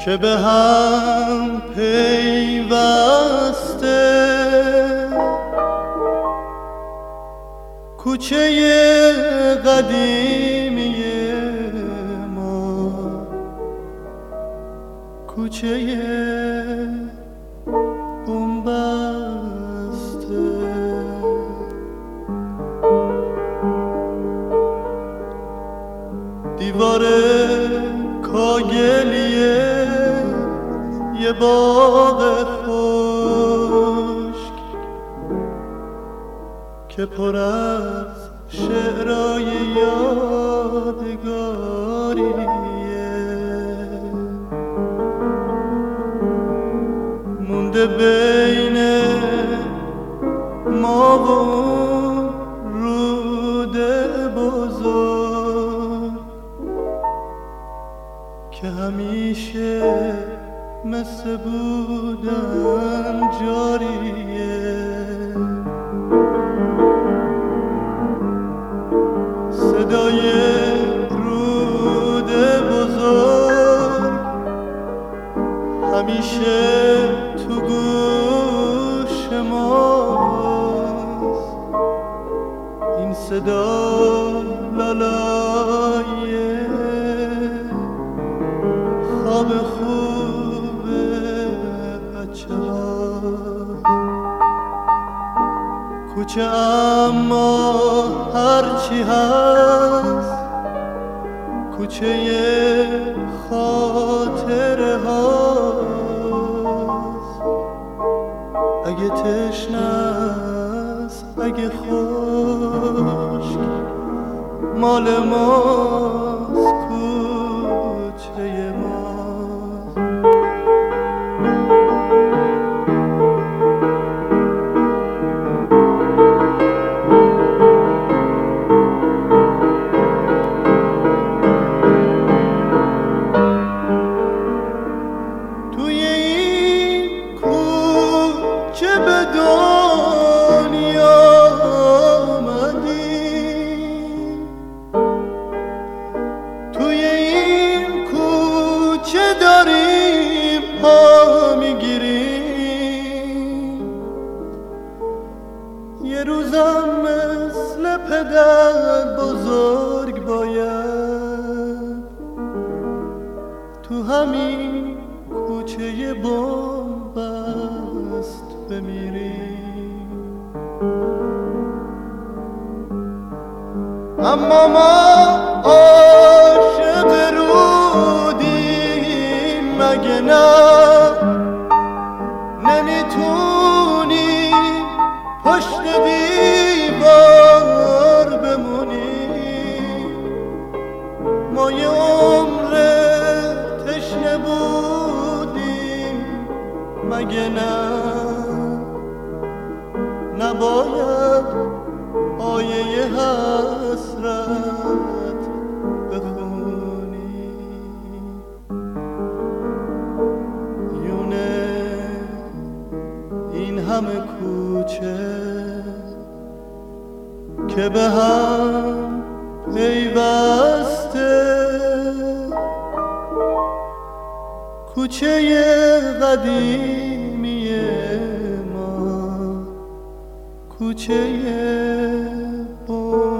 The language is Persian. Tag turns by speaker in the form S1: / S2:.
S1: که به هم پیوسته، کوچه قدیمی ما، کوچه بومبسته. دیوار کاگلیه یه باغ خشک که پر از شعرهای یادگاریه، مونده بین ما و رود بزرگ که همیشه مثل بودن جاریه. صدای رود بزرگ همیشه تو گوش ماست، این صدا لالای خواب خوب بچه هاست. کوچه اما هرچی هست کوچه خاطره هاست. اگه تشنه است اگه خشک مال ماست، کوچه ماست. توی این کوچه به دنیا آمدیم، توی این کوچه داریم پا میگیریم. یه روزم مثل پدر بزرگ باید تو همین کوچه بومبست بمیریم. اما ما عاشق رودیم مگه نه؟ نمیتونیم پشت دیوار بمونیم. ما یه عمر تشنه بودیم مگه نه؟ نباید آیه حسرت بخونیم. یونه این همه کوچه که به هم پیوسته، کوچه قدیمی ما، کوچه